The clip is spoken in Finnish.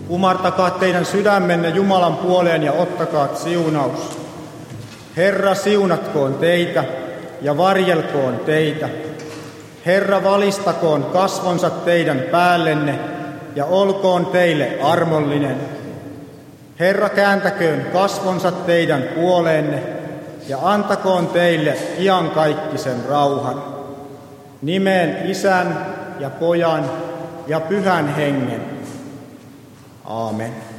Kumartakaa teidän sydämenne Jumalan puoleen ja ottakaa siunaus. Herra siunatkoon teitä ja varjelkoon teitä. Herra valistakoon kasvonsa teidän päällenne ja olkoon teille armollinen. Herra kääntäköön kasvonsa teidän puoleenne ja antakoon teille iankaikkisen rauhan. Nimeen Isän ja Pojan ja Pyhän Hengen. Aamen.